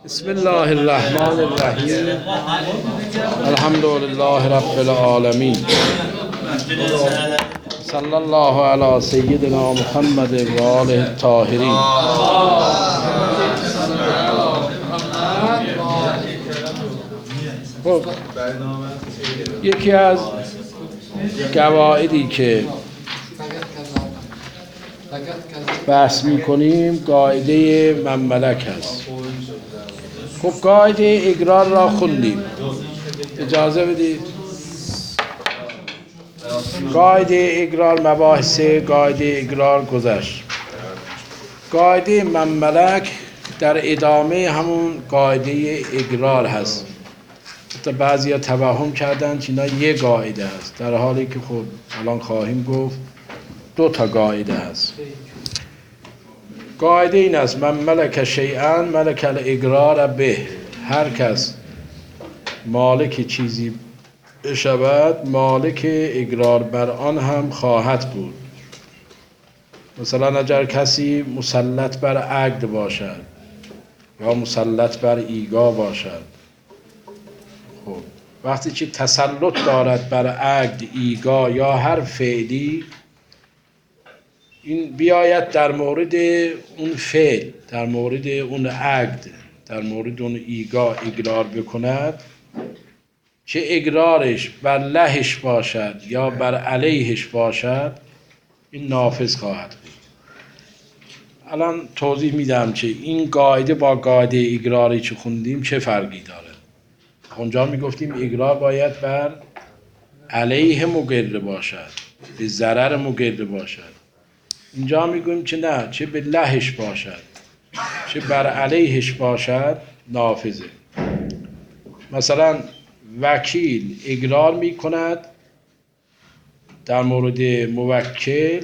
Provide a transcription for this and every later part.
بسم الله الرحمن الرحیم. الحمد لله رب العالمین. صلی الله علی سیدنا محمد و آله الطاهرین. خب یکی از قواعدی که بحث میکنیم قاعده من ملک هست. خب قاعده اقرار را خوندیم، اجازه بدید. قاعده اقرار مباحث قاعده اقرار گذشت. قاعده من ملک در ادامه همون قاعده اقرار هست. حتی بعضی ها توهم کردن که اینا یه قاعده هست، در حالی که خب الان خواهیم گفت دو تا قاعده هست. قاعده این است: من ملک شیئا ملک الاقرار به. هر کس مالک چیزی بشود مالک اقرار بر آن هم خواهد بود. مثلا اگر کسی مسلط بر عقد باشد یا مسلط بر ایگا باشد، خب وقتی که تسلط دارد بر عقد، ایگا یا هر فعلی، این بیاید در مورد اون فعل، در مورد اون عقد، در مورد اون ایگا اقرار بکند، چه اقرارش بر لهش باشد یا بر علیهش باشد، این نافذ خواهد بود. الان توضیح میدم که این قاعده با قاعده اقراری که خوندیم چه فرقی داره. اونجا میگفتیم اقرار باید بر علیه مقر باشد، به ضرر مقر باشد. اینجا میگویم که نه، چه به لهش باشد چه بر علیهش باشد نافذه. مثلا وکیل اقرار میکند در مورد موکل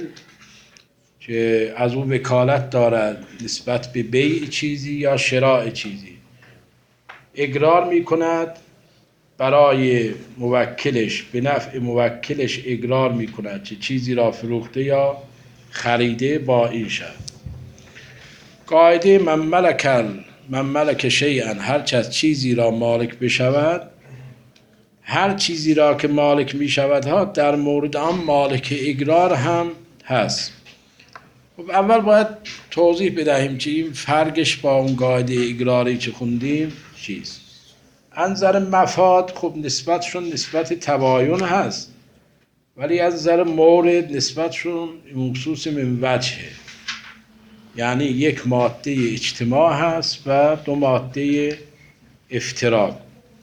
که از او وکالت دارد نسبت به بیع چیزی یا شراء چیزی، اقرار میکند برای موکلش، به نفع موکلش اقرار میکند که چیزی را فروخته یا خریده با این شرط. قاعده من ملک شیئا، هر چیزی را مالک بشود، هر چیزی را که مالک می شود ها در مورد آن مالک اقرار هم هست. خب اول باید توضیح بدهیم که این فرقش با اون قاعده اقراری که خوندیم چیست. از نظر مفاد خب نسبتشون نسبت تباین هست، ولی از نظر مورد نسبتشون مخصوص من وجهه. یعنی یک ماده اجتماع هست و دو ماده افتراق.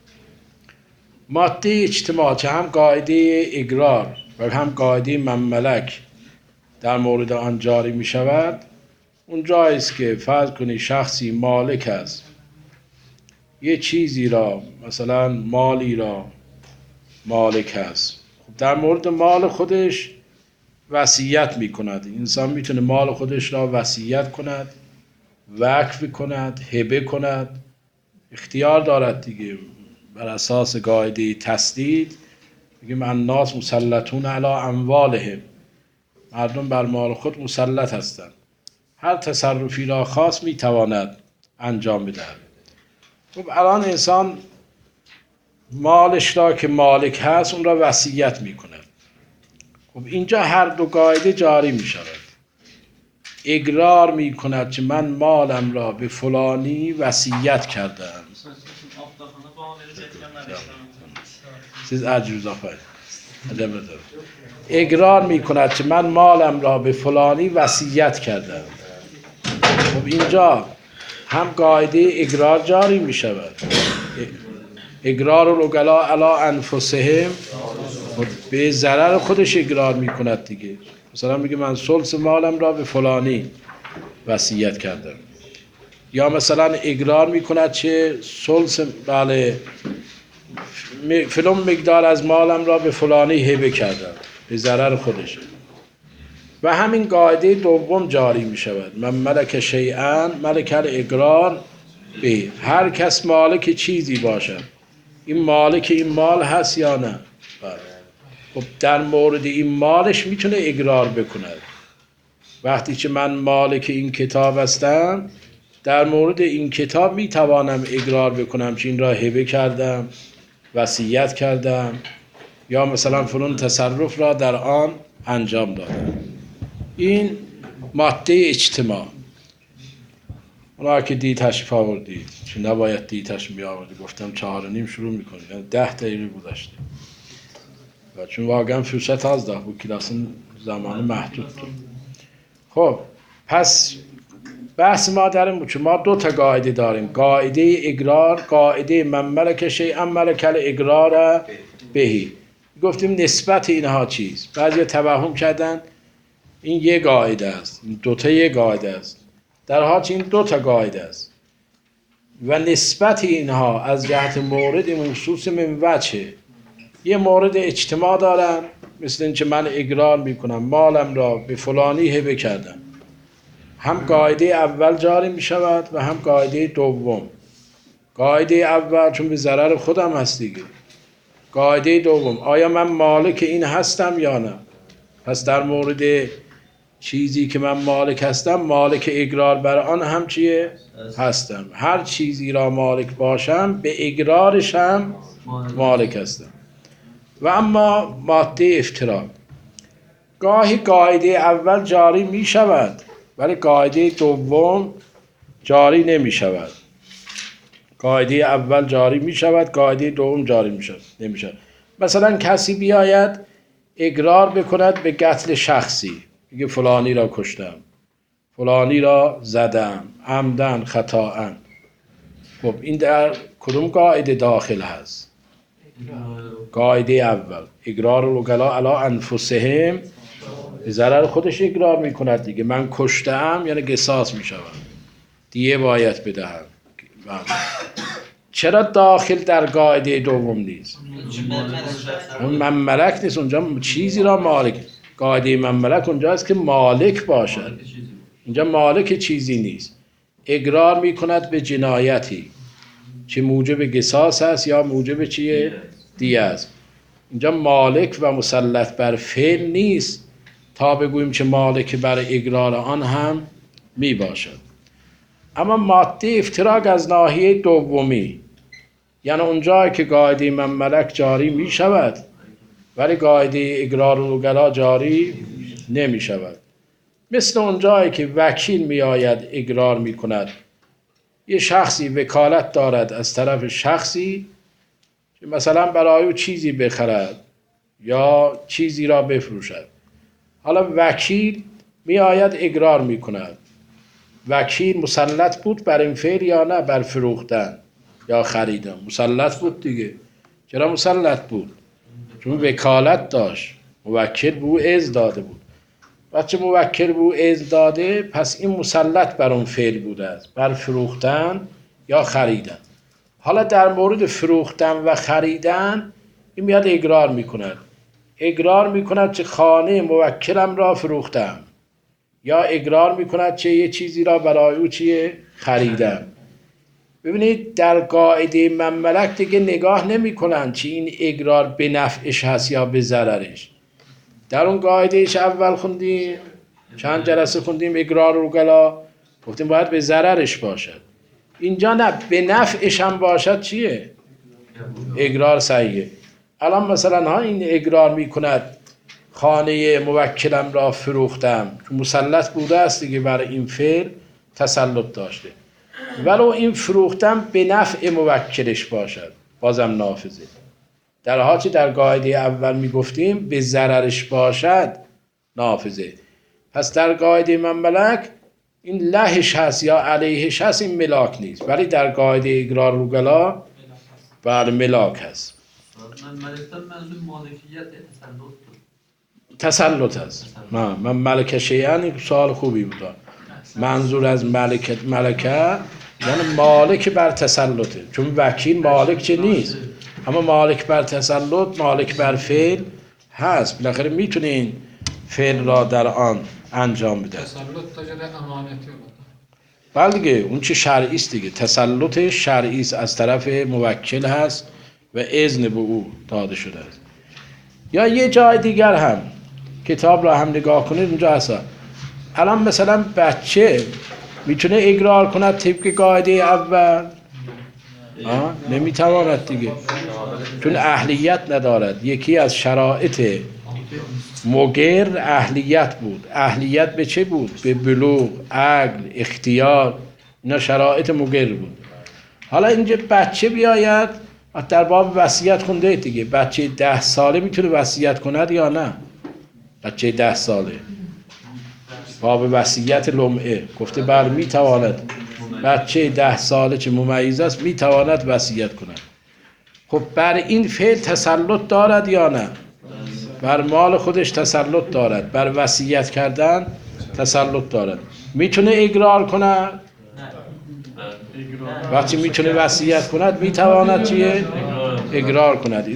ماده اجتماع که هم قاعده اقرار و هم قاعده من ملک در مورد آن جاری می شود، اون جاییست که فرض کنی شخصی مالک است یه چیزی را، مثلا مالی را مالک است، در مورد مال خودش وصیت می کند. انسان میتونه مال خودش را وصیت کند، وقف کند، هبه کند، اختیار دارد دیگه. بر اساس قاعده تسدید میگیم الناس مسلطون علی اموالهم، مردم بر مال خود مسلط هستند، هر تصرفی را خواست میتواند انجام بدهد. خب الان انسان مالش را که مالک هست اون را وصیت میکند. خب اینجا هر دو قاعده جاری می شود. اقرار می کند که من مالم را به فلانی وصیت کردم. siz عجوز آفرین. اقرار می کند که من مالم را به فلانی وصیت کردم. خب اینجا هم قاعده اقرار جاری می شود. اقرار العقلاء علی انفسهم، به ضرر خودش اقرار می کند دیگه. مثلا میگه من ثلث مالم را به فلانی وصیت کردم، یا مثلا اقرار می کند که ثلث فلان مقدار از مالم را به فلانی هبه کردم، به ضرر خودشه. و همین قاعده دوم جاری می شود: من ملک شیئا ملک الاقرار به. هر کس مالک چیزی باشد، این مالک این مال هست یا نه؟ خب در مورد این مالش میتونه اقرار بکند. وقتی که من مالک این کتاب هستم در مورد این کتاب میتوانم اقرار بکنم که این را هبه کردم، وصیت کردم، یا مثلا فلان تصرف را در آن انجام دادم. این ماده اجتماع. اونا که دی تشریف آوردید چون نباید دی تشریف می آوردید، گفتم 4:30 شروع میکنید، یعنی 10 دقیقه گذشته و چون واقعا فرصت از ده بود، کلاس زمان محدود بود. خب پس بحث ما در این بود چون ما 2 تا قاعده داریم، قاعده اقرار، قاعده من ملک شیئا ملک الاقرار بهی. گفتیم نسبت اینها چیز، بعضی توهم کردن این یه قاعده است، این 2 تا یه قاعده است، در حال این 2 تا قاعده است و نسبت اینها از جهت مورد مخصوص من وجه. یه مورد اجتماع دارن، مثل اینکه من اقرار میکنم مالم را به فلانی هبه کردم، هم قاعده اول جاری میشود و هم قاعده دوم. قاعده اول چون به ضرر خودم هست دیگه. قاعده دوم آیا من مالک این هستم یا نه؟ پس در مورد چیزی که من مالک هستم، مالک اقرار بر آن هم چیه؟ هستم. هر چیزی را مالک باشم به اقرارش هم مالک هستم. و اما ماده افتراق، گاهی قاعده اول جاری می شود ولی قاعده دوم جاری نمی شود. قاعده اول جاری می شود، قاعده دوم جاری می شود نمی شود. مثلا کسی بیاید اقرار بکند به قتل شخصی، میگه فلانی را کشتم، فلانی را زدم، عمدن خطاً. خب این در کدوم قاعده داخل هست؟ قاعده اول. اقرار الوکلا علی انفسهم، به ضرر خودش اقرار میکند دیگه. من کشتم یعنی قصاص میشود، دیه باید بدهم. چرا داخل در قاعده دوم نیست؟ اون من ملک نیست، اونجا چیزی را مالک. قاعده من ملک اونجاست که مالک باشد، اینجا مالک چیزی نیست. اقرار میکند به جنایتی چه موجب قصاص است یا موجب چیه؟ دیه است. اینجا مالک و مسلط بر فعل نیست تا بگوییم که مالک بر اقرار آن هم می باشد. اما ماده افتراق از ناحیه دومی، یعنی اونجایی که قاعده من ملک جاری می شود ولی قاعده اقرار الوکلا جاری نمی شود. مثل اونجایی که وکیل می آید اقرار می کند، یه شخصی وکالت دارد از طرف شخصی که مثلا برای او چیزی بخرد یا چیزی را بفروشد. حالا وکیل می آید اقرار می کند. وکیل مسلط بود بر این فعل یا نه؟ بر فروختن یا خریدن مسلط بود دیگه. چرا مسلط بود؟ چون وکالت داشت، موکل به او اذن داده بود. بچه موکل به او اذن داده، پس این مسلط بر اون فعل بوده است، بر فروختن یا خریدن. حالا در مورد فروختن و خریدن این میاد اقرار میکند. اقرار میکند که خانه موکلم را فروختم، یا اقرار میکند که یه چیزی را برای او چیه؟ خریدم. ببینید در قاعده من ملک دیگه نگاه نمیکنن که این اقرار به نفعش هست یا به ضررش. در اون قاعدهش اول خوندیم، چند جلسه خوندیم اقرار الوکلا، گفتیم باید به ضررش باشد. اینجا نه، به نفعش هم باشد چیه؟ اقرار صحیحه. الان مثلا ها این اقرار میکند خانه موکلم را فروختم، که مسلط بوده است دیگه، برای این فعل تسلط داشته، ولو این فروختم به نفع موکلش باشد بازم نافذه. در حالی که در قاعده اول میگفتیم به ضررش باشد نافذه. پس در قاعده من ملک این لهش هست یا علیهش هست، این ملاک نیست، ولی در قاعده اقرار الوکلا بر ملاک هست. منظور مالکیت تسلط هست. من ملک شیئا، این سوال خوبی بود. منظور از ملکه یعنی مالک بر تسلطه، چون وکیل مالک چه نیست، اما مالک بر تسلط، مالک بر فعل هست. بالاخره میتونه این فعل را در آن انجام بده. تسلط تجربه امانتی بود. بله دیگه، اون چه شرعی است دیگه، تسلط شرعی است، از طرف موکل هست و اذن به او داده شده است. یا یه جای دیگر هم کتاب را هم نگاه کنید، اونجا هست. الان مثلا بچه میتونه اقرار کند طبق قاعده اول؟ نمیتواند دیگه، چون اهلیت ندارد. یکی از شرایط مقر اهلیت بود. اهلیت به چه بود؟ به بلوغ، عقل، اختیار، اینا شرایط مقر بود. حالا اینجا بچه بیاید، در باب وصیت خونده دیگه، بچه 10 ساله میتونه وصیت کند یا نه؟ بچه 10 ساله باب وصیت لمعه گفته بر میتواند، بچه 10 ساله چه ممیز است میتواند وصیت کند. خب بر این فعل تسلط دارد یا نه؟ بر مال خودش تسلط دارد، بر وصیت کردن تسلط دارد. میتونه اقرار کند؟ وقتی میتونه وصیت کند میتواند چیه؟ اقرار کند.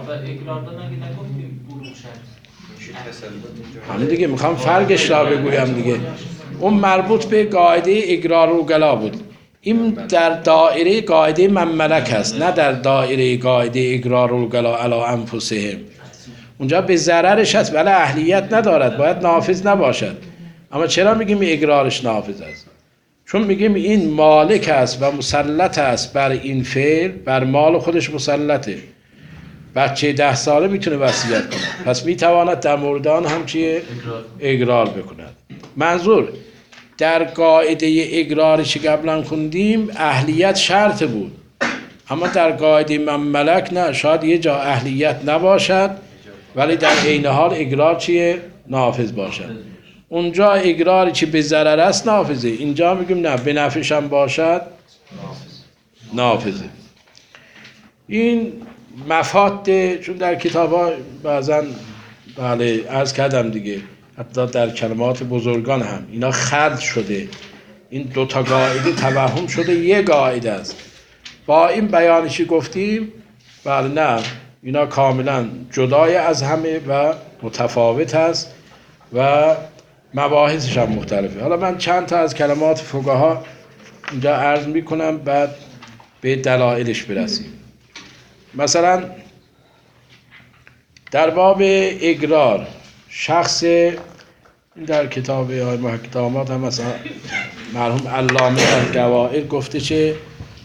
همین دیگه میخوام فرقش را بگویم دیگه. اون مربوط به قاعده اقرار اوگلا بود. این در دایره قاعده من ملک است، نه در دایره قاعده اقرار اوگلا علی انفسهم. اونجا به ضررش هست ولی اهلیت ندارد، باید نافذ نباشد. اما چرا میگیم اقرارش نافذ است؟ چون میگیم این مالک است و مسلط است بر این فعل، بر مال خودش مسلطه. بچه 10 ساله میتونه وصیت کنه، پس میتواند در مورد آن هم چیه؟ اقرار بکند. منظور در قاعده اقراری که قبلا خوندیم اهلیت شرط بود، اما در قاعده من ملک نه، شاید یه جا اهلیت نباشد ولی در عین حال اقرار چیه؟ نافذ باشد. اونجا اقراری که به ضرر است نافذه، اینجا میگیم نه، به نفعش هم باشد نافذه. این مفاد، چون در کتاب ها بعضا بله عرض کردم دیگه، حتی در کلمات بزرگان هم اینا خلط شده، این 2 تا قاعده توهم شده یه قاعده است. با این بیانشی گفتیم بله نه، اینا کاملا جدای از همه و متفاوت است و مباحثش هم مختلفه. حالا من چند تا از کلمات فقها اینجا عرض میکنم، بعد به دلایلش برسیم. مثلا در باب اقرار شخص، در کتاب های محکمات هم مثلا مرحوم علامه القواعد گفته چه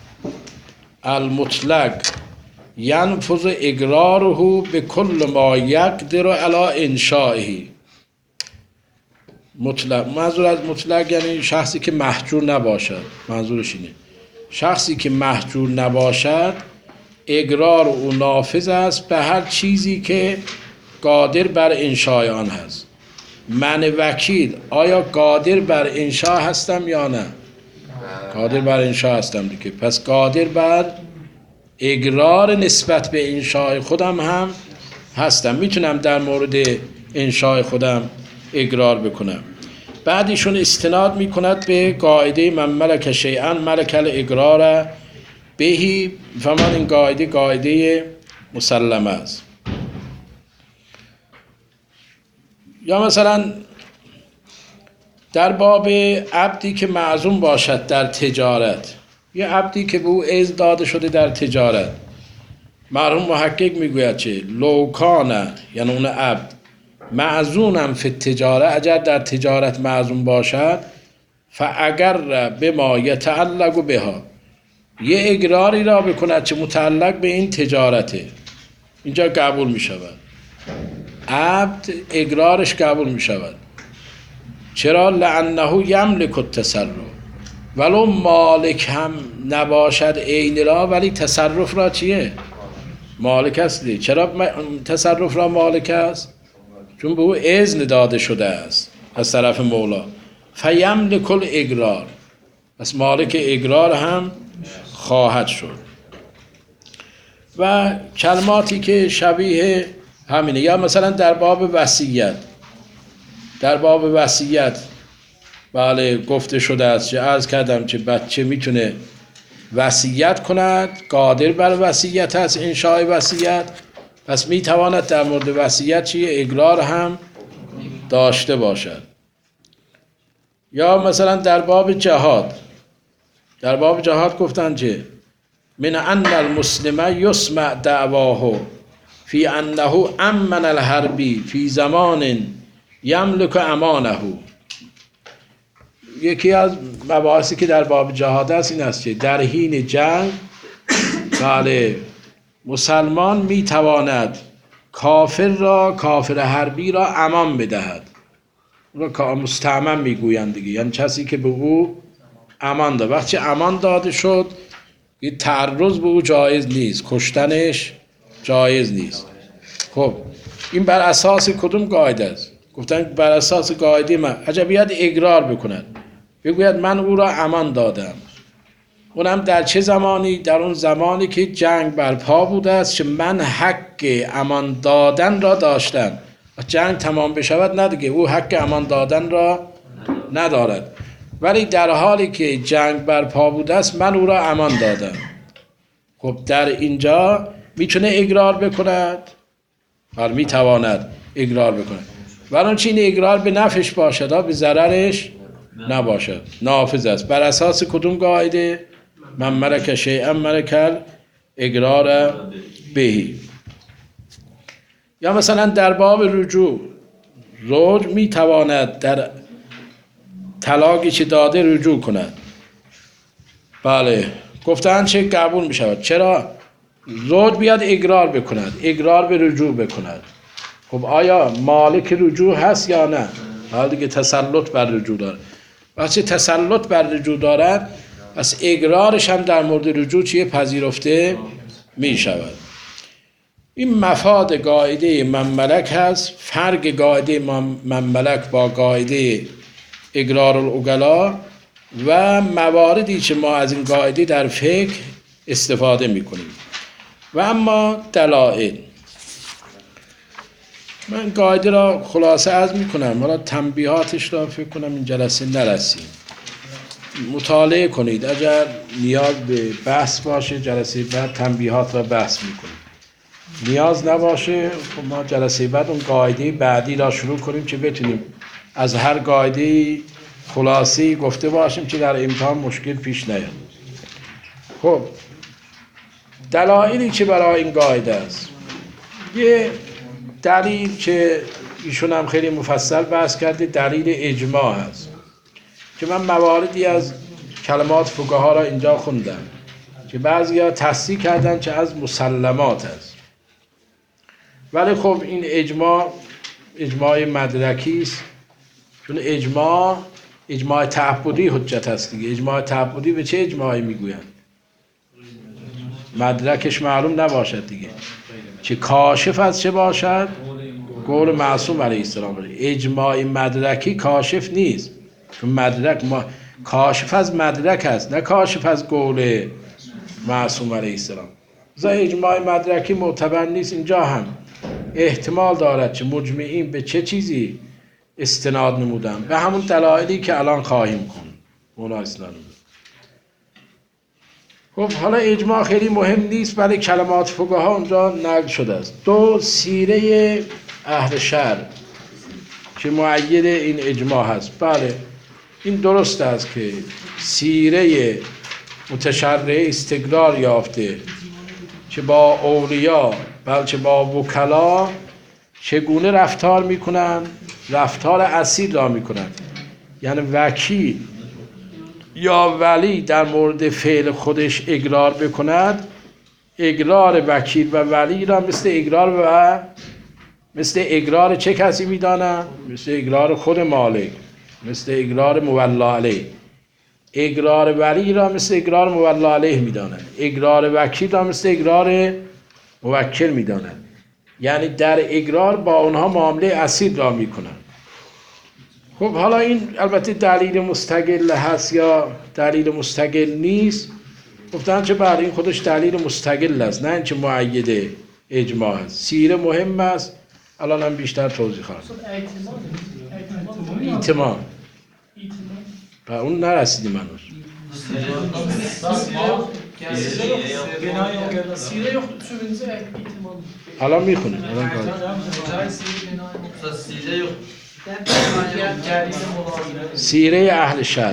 المطلق ینفذ اقراره به کل ما یقدر علی انشائه. مطلق، منظور از مطلق یعنی شخصی که محجور نباشد، منظورش اینه شخصی که محجور نباشد اقرار او نافذ است به هر چیزی که قادر بر انشاء آن هست. من وکیل آیا قادر بر انشاء هستم یا نه؟ قادر بر انشاء هستم دیگه، پس قادر بر اقرار نسبت به انشاء خودم هم هستم، میتونم در مورد انشاء خودم اقرار بکنم. بعدیشون استناد میکند به قاعده من ملک شیئا ملک الاقرار بهی، فهمان این قاعده مسلمه است. یا مثلا در باب عبدی که معزوم باشد در تجارت، یه عبدی که به او اذن داده شده در تجارت، مرحوم محقق میگوید چه لوکانه، یعنی اون عبد معزونم فی التجاره، اگر در تجارت معزوم باشد، فاگر بما یتعلق بها، یه اقراری را بکند چه متعلق به این تجارته، اینجا قبول می شود. عبد اقرارش قبول می شود. چرا؟ لانه یملک التصرف، ولو مالک هم نباشد عین را، ولی تصرف را چیه؟ مالک است. چرا تصرف را مالک است؟ چون به او اذن داده شده است از طرف مولا. فیملک الاقرار، پس مالک اقرار هم خواهد شد. و کلماتی که شبیه همینه. یا مثلا در باب وصیت، در باب وصیت بله گفته شده است که عرض کردم که بچه میتونه وصیت کند، قادر بر وصیت است، انشاء وصیت، پس میتواند در مورد وصیت چیه؟ اقرار هم داشته باشد. یا مثلا در باب جهاد، در باب جهاد گفتن که من ان المسلم یسمع دعواه فی انه امن الحربی فی زمان یملک امانه، یکی از مباحثی که در باب جهاد است این است که در حین جنگ بله مسلمان میتواند کافر حربی را امان بدهد. را مستأمن میگویند دیگه، یعنی کسی که به او امان داد. وقتی امان داده شد یه تعرض به او جایز نیست، کشتنش جایز نیست. خب این بر اساس کدوم قاعده است؟ گفتن بر اساس قاعده من بیاد اقرار بکند، بگوید من او را امان دادم. اونم در چه زمانی؟ در اون زمانی که جنگ برپا بوده است که من حق امان دادن را داشتم. جنگ تمام بشود نه دیگه، او حق امان دادن را ندارد. ولی در حالی که جنگ برپا بوده است من او را امان دادم. خب در اینجا میتونه اقرار بکند؟ بر میتواند اقرار بکند. ولی چین اقرار به نفعش باشد، به ضررش نباشد، نافذ است. بر اساس کدوم قاعده؟ من ملک شیئا ملک اقرار بهی. یا مثلا در باب رجوع، زوج میتواند در طلاقی که داده رجوع کند. بله گفتن چه قبول میشود. چرا؟ زوج بیاد اقرار بکند، اقرار به رجوع بکند. خب آیا مالک رجوع هست یا نه؟ حال دیگه تسلط بر رجوع دارد. وقتی تسلط بر رجوع دارد پس اقرارش هم در مورد رجوع چیه؟ پذیرفته می شود. این مفاد قاعده من ملک هست. فرق قاعده من ملک با قاعده اقرار العقلا و مواردی که ما از این قاعده در فقه استفاده می کنیم. و اما دلائل، من قاعده را خلاصه عرض می کنم، حالا تنبیهاتش را فکر کنم این جلسه نرسیم. مطالعه کنید، اگر نیاز به بحث باشه جلسه بعد تنبیهات را بحث می کنیم. نیاز نباشه خب ما جلسه بعد اون قاعده بعدی را شروع کنیم که بتونیم از هر قاعده خلاصی گفته باشیم که در امتحان مشکل پیش نیاد. خب دلایلی که برای این قاعده است، یه دلیل که ایشون هم خیلی مفصل بحث کرده دلیل اجماع هست که من مواردی از کلمات فقها را اینجا خوندم که بعضیا تصحیح کردن که از مسلمات است. ولی خب این اجماع مدرکی است، چون اجماع تعبدی حجت است دیگه. اجماع تعبدی به چه اجماعی میگویند؟ مدرکش معلوم نباشد دیگه، که کاشف از چه باشد؟ قول معصوم علیه السلام. اجماع مدرکی کاشف نیست، چون مدرک کاشف از مدرک است نه کاشف از قول معصوم علیه السلام. اجماع مدرکی معتبر نیست. اینجا هم احتمال دارد که مجمعین به چه چیزی استناد نمودن؟ به همون دلایلی که الان خواهیم خوند. اونا استناد نمودن. خب حالا اجماع خیلی مهم نیست، ولی کلمات فقها اونجا نقل شده است. دو، سیره اهل شرع که مؤید این اجماع هست. بله این درست است که سیره متشرع استقرار یافته که با اولیا بلکه با وکلا چگونه رفتار میکنن؟ رفتار اصیل را میکنن. یعنی وکیل یا ولی در مورد فعل خودش اقرار بکند، اقرار وکیل و ولی را مثل اقرار چه کسی میدانند؟ مثل اقرار خود مالک، مثل اقرار مولا علیه. اقرار ولی را مثل اقرار مولا علیه میدانند. اقرار وکیل را مثل اقرار موکل میدانند. یعنی در اقرار با اونها معامله اصیل را میکنند. خب حالا این البته دلیل مستقل هست یا دلیل مستقل نیست، گفتن چه بعد این خودش دلیل مستقل است، نه اینکه مؤید اجماع است. سیره مهم است، الان هم بیشتر توضیح خواهم. ایتمام به اون نرسیدیم هنوز. الان میخونیم. سیره اهل شرع.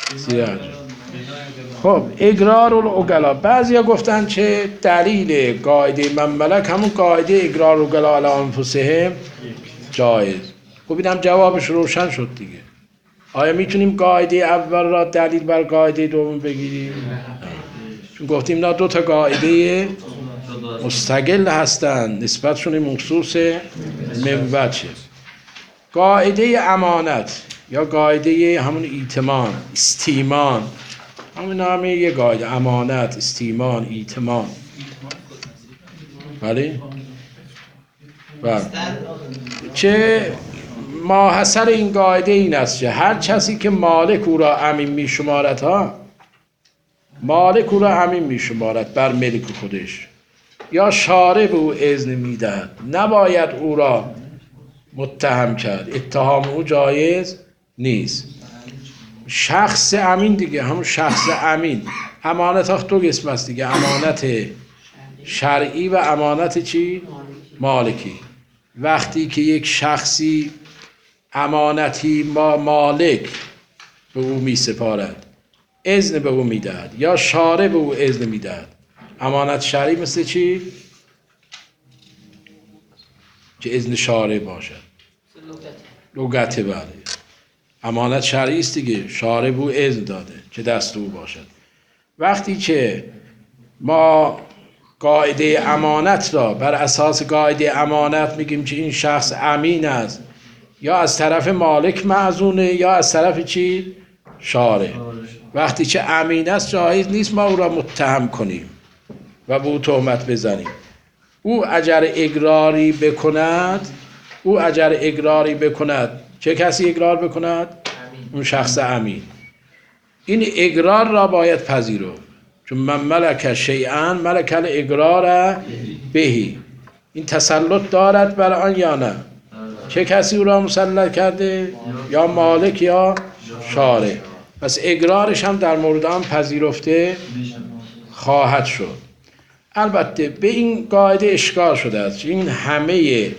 خب اقرار العقلا، بعضیا گفتن چه دلیل قاعده من ملک همون قاعده اقرار العقلا علی انفسهم جایز. خب اینم جوابش روشن شد دیگه. آیا میتونیم قاعده اول را دلیل بر قاعده دوم بگیریم؟ چون گفتیم اینا دو تا قاعده مستقل هستند، نسبتشون مخصوص من وجه. قاعده امانت یا قاعده همون ایتمان، استیمان، همون نامه یه قاعده، امانت، استیمان، ایتمان. بله؟ بله. چه ماحصل این قاعده این است که هر کسی که مالک او را امین می شمارد مالک او را امین می شمارد بر ملک خودش یا شارع به او اذن می دهد، نباید او را متهم کرد، اتهام او جایز نیست. شخص امین دیگه، همون شخص امین. امانت ها دو قسم است دیگه، امانت شرعی و امانت چی؟ مالکی. وقتی که یک شخصی امانتی مالک به او می سپارد، اذن به او می دهد یا شارع به او اذن می دهد. امانت شرعی مثل چی؟ که اذن شارع باشد، لغت. بله، امانت شرعی است دیگه، شارع به او اذن داده که دستور باشد. وقتی که ما قاعده امانت را بر اساس قاعده امانت میگیم که این شخص امین است، یا از طرف مالک مأذونه یا از طرف چی؟ شارع. وقتی که امین است جایز نیست ما او را متهم کنیم و به او تهمت بزنیم. او اگر اقراری بکند، چه کسی اقرار بکند؟ اون شخص امین. این اقرار را باید پذیرفت، چون من ملک شیئا ملک الاقرار بهی. این تسلط دارد بر آن یا نه؟ چه کسی او را مسلط کرده؟ یا مالک یا شارع. پس اقرارش هم در مورد آن پذیرفته خواهد شد. البته به این قاعده اشکال شده است، این همه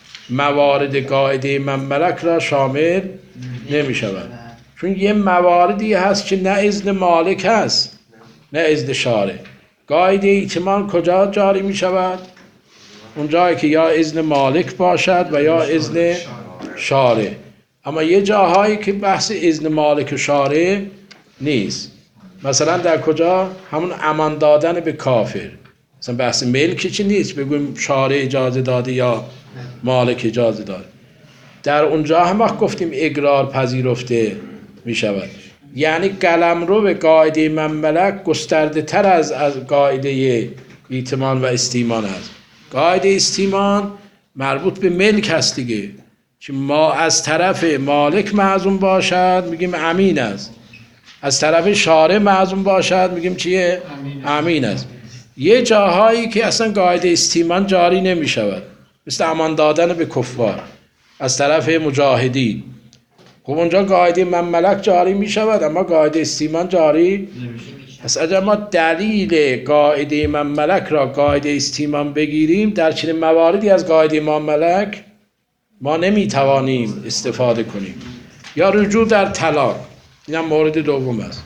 موارد قاعده من ملک را شامل نمی شود، چون یه مواردی هست که نه اذن مالک هست نه اذن شارع. قاعده ایتمان کجا جاری می شود؟ اونجایی که یا اذن مالک باشد و یا اذن شارع. اما یه جاهایی که بحث اذن مالک و شارع نیست. مثلا در کجا؟ همون امان دادن به کافر. مثلا بحث ملکی چی نیست بگویم شارع اجازه داده یا مالک اجازه داده. در اونجا هم وقت گفتیم اقرار پذیرفته می شود. یعنی قلمرو به قاعده من ملک گسترده تر از قاعده ایتمان و استیمان هست. قاعده استیمان مربوط به ملک هست دیگه، که ما از طرف مالک معزوم باشد میگیم امین است، از طرف شارع معزوم باشد میگیم چیه؟ امین است. یه جاهایی که اصلا قاعده استیمان جاری نمی شود، مثل امان دادن به کفار از طرف مجاهدین. خب اونجا قاعده من ملک جاری می شود اما قاعده استیمان جاری پس اگر ما دلیل قاعده من ملک را قاعده استیمان بگیریم، در چنین مواردی از قاعده من ملک ما نمی توانیم استفاده کنیم. یا رجوع در طلاق، این هم مورد دوم است.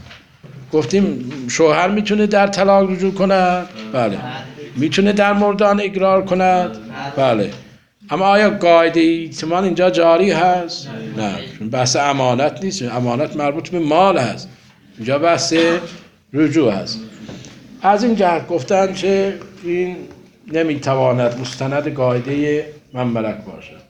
گفتیم شوهر میتونه در طلاق رجوع کند؟ بله. میتونه در مورد آن اقرار کند؟ بله. اما آیا قاعده ایتمان اینجا جاری هست؟ نه، چون بحث امانت نیست، امانت مربوط به مال هست، اینجا بحث رجوع هست. از این جهت گفتن که این نمیتواند مستند قاعده من ملک باشد.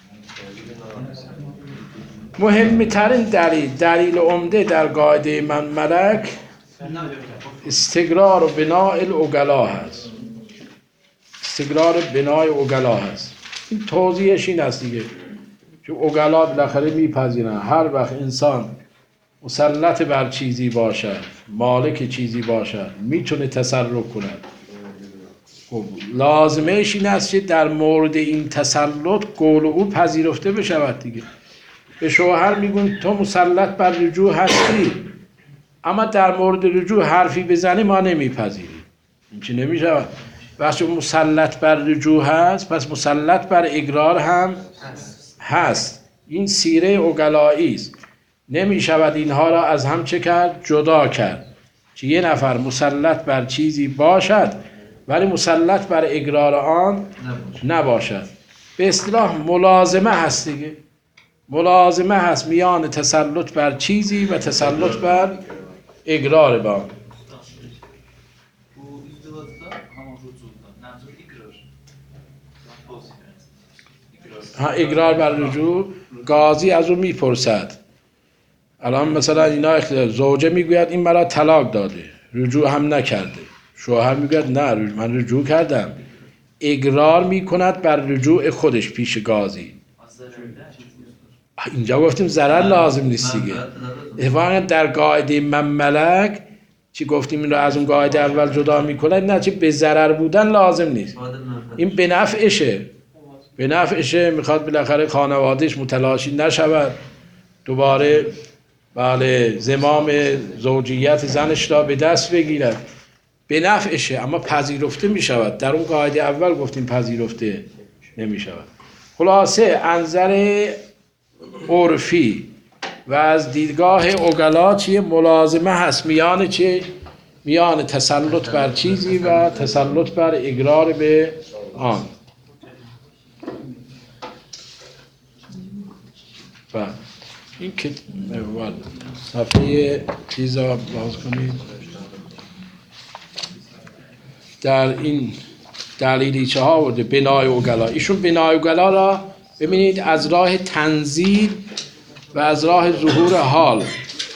مهمترین دلیل عمده در قاعده من ملک استقرار و بناء العقلا هست. استقرار بنای عقلا هست. این توضیحش این است دیگه، که عقلا بالاخره میپذیرن هر وقت انسان مسلط بر چیزی باشد، مالک چیزی باشد، میتونه تصرف کند. خب لازمش این است که در مورد این تسلط قول او پذیرفته بشود دیگه. به شوهر میگون تو مسلط بر رجوع هستی، اما در مورد رجوع حرفی بزنی ما نمیپذیریم. این چی نمیشود. وقتی مسلط بر رجوع هست پس مسلط بر اقرار هم هست. این سیره عقلایی است. نمیشود اینها را از هم چه کرد؟ جدا کرد. که یه نفر مسلط بر چیزی باشد ولی مسلط بر اقرار آن نباشد. به اصطلاح ملازمه هست دیگه. ملازمه هست میان تسلط بر چیزی و تسلط بر اقرار با آن. Bu izdivaçda hamon rucuda nəzr iqrar. ها اقرار بر رجوع، قاضی از او میپرسد. الان مثلا اینا اختلاف، زوجه میگوید این مرا طلاق داده، رجوع هم نکرده، شوهر میگوید نه من رجوع کردم، اقرار میکند بر رجوع خودش پیش قاضی. اینجا گفتیم ضرر لازم نیست دیگه. اتفاقا در قاعده مملک چی گفتیم این رو از اون قاعده اول جدا میکنه، نه چی به ضرر بودن لازم نیست، این به نفعشه، به نفعشه، میخواد بالاخره خانوادهش متلاشی نشود، دوباره بله زمام زوجیت زنش را به دست بگیرد، به نفعشه، اما پذیرفته میشود. در اون قاعده اول گفتیم پذیرفته نمیشود. خلاصه انظر عرفی و از دیدگاه عقلا چیه؟ ملازمه هست میان چه؟ میان تسلط بر چیزی و تسلط بر اقرار به آن. و این که صفحه چیزا باز کنید. در این دلیلیچه ها بوده بنای عقلا. ایشون بنای عقلا را ببینید از راه تنزیل و از راه ظهور حال.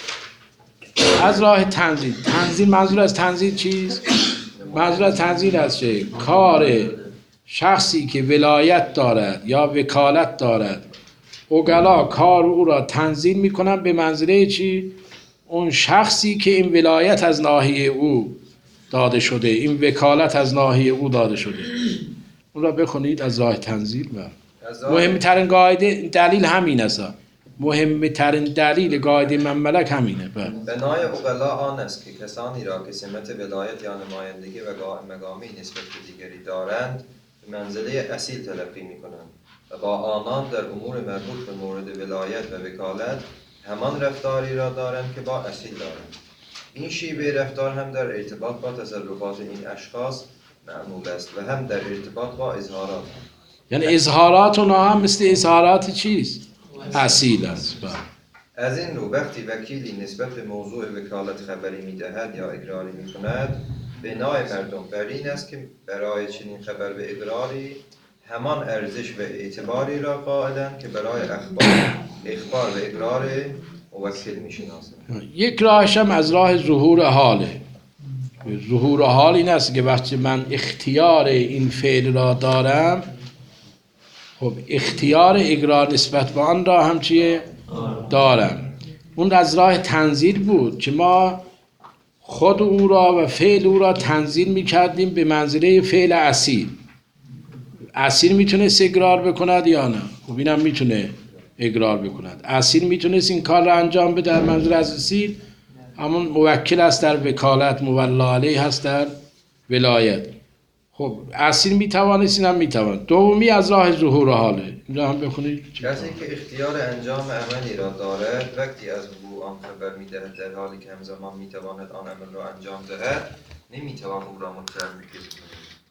از راه تنزیل، تنزیل منظور از تنزیل چیست؟ منظور از تنزیل است چه؟ کار شخصی که ولایت دارد یا وکالت دارد، عقلا کار او را تنزیل میکنن به منزله چی؟ اون شخصی که این ولایت از ناحیه او داده شده، این وکالت از ناحیه او داده شده، اون را بخونید از راه تنزیل. مهمترین قاعده دلیل همین است، مهمترین دلیل قاعده مملک همینه. بنای عقلا آن است که کسانی را که سمت ولایت یا نمایندگی و مقامی نسبت به دیگری دارند به منزله اصیل تلقی می‌کنند و با آنان در امور مربوط به مورد ولایت و وکالت همان رفتاری را دارند که با اصیل دارند. این شیوه رفتار هم در ارتباط با تصرفات این اشخاص معمول است و هم در ارتباط با اظهارات. یعنی اظهارات اونها هم مثل اظهارات چیست؟ اصیل است. از این رو وقتی وکیلی نسبت به موضوع وکالت خبری می‌دهد یا اقراری می‌کند، بنای مردم بر این است که برای چنین خبر و اقراری همان ارزش و اعتباری را قائلند که برای اخبار و اقرار موکل می‌شناسند. یک راهش هم از راه ظهور حاله. ظهور حال این است که وقتی من اختیار این فعل را دارم، خب اختیار اقرار نسبت به آن را هم چیه؟ دارم. اون از راه تنزیل بود که ما خود او را و فعل او را تنزیل می‌کردیم به منزله فعل اصیل. اصیل میتونست اقرار بکند یا نه؟ خب اینم میتونه اقرار بکند. اصیل میتونست این کار را انجام بده. در منظور از اصیل همون موکل است در وکالت، مولا علیه هست در ولایت. خب اصیل میتوانست، اینم میتوان. دومی از راه ظهور حاله. اینجا هم بخونید. کسی که اختیار انجام عملی را دارد وقتی از او آن خبر می‌دهد در حالی که همزمان میتواند آن عمل را انجام دهد، نمیتوان او را متهم کند.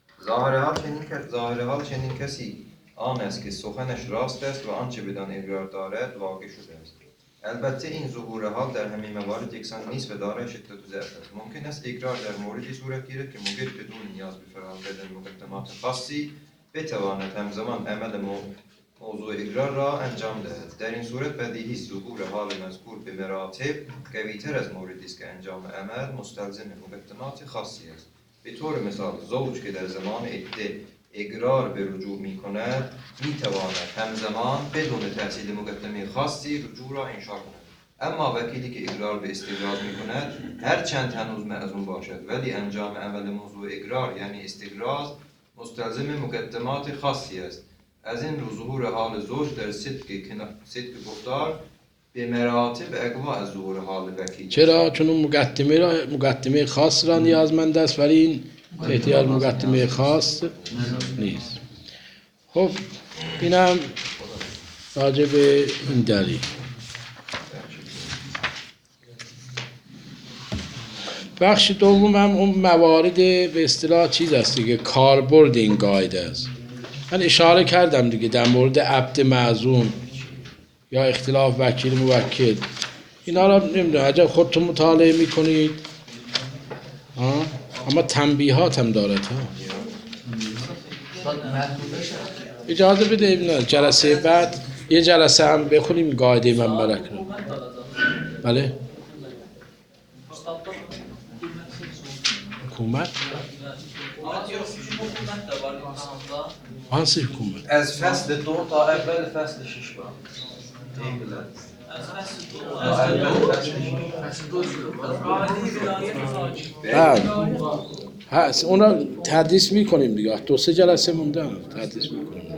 ظاهر حال چنین کسی آن است که سخنش راست است و آنچه بدان اقرار دارد واقع شده است. البته این ظهور حال در همه موارد یکسان نیست و دارای شدت و ضعف است. ممکن است اقرار در موردی صورت گیرد که مگر بدون نیاز به فراهم کردن مقدمات خاصی بتواند همزمان عمل موضوع اقرار را انجام دهد. در این صورت بدیهی است ظهور حال مذکور به مراتب قوی‌تر از موردی است که انجام عمل مستلزم مقدمات خاصی است. به طور مثال زوج که در زمان عده اقرار به رجوع می کند می تواند همزمان بدون تحصیل مقدمه خاصی رجوع را انشا کند. اما وکیلی که اقرار به استقراض می کند هر چند هنوز معزوم باشد ولی انجام عمل موضوع اقرار یعنی استقراض مستلزم مقدمات خاصی است. از این رو ظهور حال زوج در صدق گفتار به مراتب اقوا از ظهور حال وکیل. چرا؟ چون اون مقدمه خاص را نیازمند است ولی این احتیاج مقدمه خاص نیست. خب اینم راجع به این دلیل. بخش دوم هم اون موارد به اصطلاح چیز است دیگه، کاربرد این قاعده است. من اشاره کردم دیگه در مورد عبد معزوم یا اختلاف وکیل موکل، اینا را نمیدونم عجب خودتون مطالعه میکنید. اما تنبیهات هم داره تا اجازه بده نه جلسه بعد یه جلسه هم بخونیم قاعده منبرک رو. بله حکومت hansı حکومت از فصل 2 تا اول فصل 6 با بله هست اونا تدریس میکنیم دیگه، 2-3 جلسه مونده تدریس میکنیم.